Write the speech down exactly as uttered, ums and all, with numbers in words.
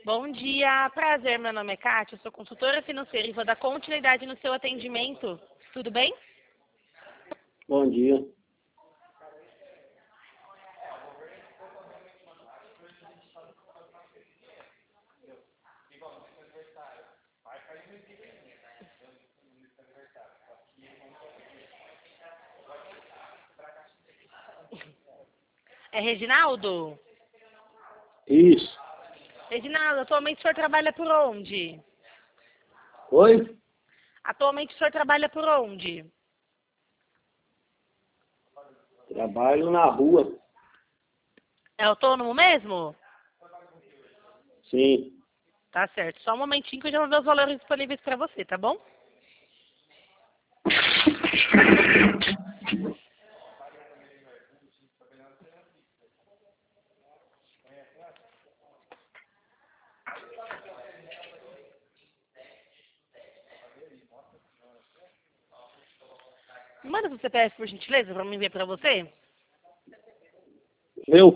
Bom dia, prazer, meu nome é Kátia, eu sou consultora financeira e vou dar continuidade no seu atendimento. Tudo bem? Bom dia. É Reginaldo? Isso. Reginaldo, atualmente o senhor trabalha por onde? Oi? Atualmente o senhor trabalha por onde? Trabalho na rua. É autônomo mesmo? Sim. Tá certo, só um momentinho que eu já vou ver os valores disponíveis para você, tá bom? Manda seu C P F, por gentileza, para mim ver para você. Eu